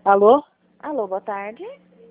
Alô? Alô, boa tarde.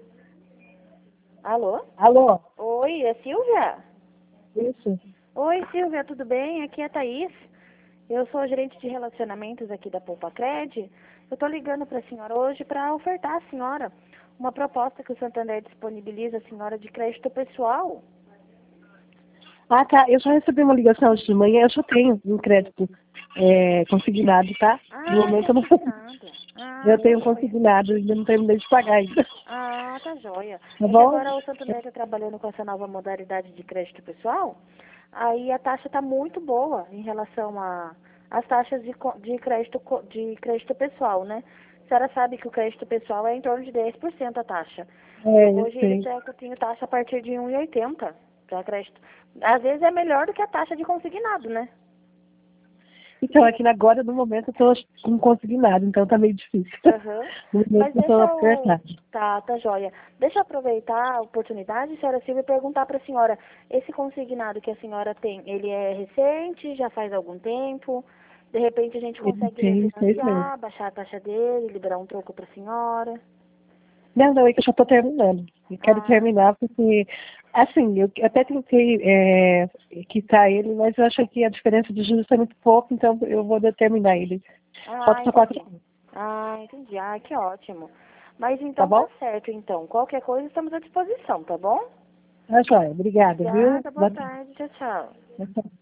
Alô? Alô? Oi, é Silvia? Isso. Oi, Silvia, tudo bem? Aqui é a Thaís. Eu sou gerente de relacionamentos aqui da Poupa Cred. Eu estou ligando para a senhora hoje para ofertar à senhora uma proposta que o Santander disponibiliza à senhora de crédito pessoal. Ah, tá. Eu já recebi uma ligação hoje de manhã. Eu já tenho um crédito consignado, tá? No Ah, momento tem eu não. consignado. Ah, Eu tá tenho joia. consignado, ainda não terminei de pagar ainda. Ah, tá joia. Tá É que bom? agora o Santander está trabalhando com essa nova modalidade de crédito pessoal. Aí a taxa está muito boa em relação às taxas de crédito pessoal, né? A senhora sabe que o crédito pessoal é em torno de 10% a taxa. E É, eu hoje ele sei. tem taxa a partir de 1,80 para crédito. Às vezes é melhor do que a taxa de consignado, né? Então, aqui agora, no momento, eu tô com consignado, então tá meio difícil. Aham. No Mas momento eu tô deixa eu. apertado. Tá joia. Deixa eu aproveitar a oportunidade, senhora Silvia, e perguntar para a senhora: esse consignado que a senhora tem, ele é recente, já faz algum tempo? De repente a gente Ele consegue tem 6 meses. refinanciar, baixar a taxa dele, liberar um troco para a senhora? Não, é que eu já tô terminando. Eu quero Ah, terminar porque, assim, eu até tentei quitar ele, mas eu acho que a diferença de juros é muito pouco, então eu vou determinar ele. Falta só 4 entendi. anos, Entendi. Que ótimo. Mas tá então tá bom? certo, então. Qualquer coisa estamos à disposição, tá bom? Tá joia. Obrigada, viu? Obrigada, boa tarde. Tchau, tchau. Boa tarde.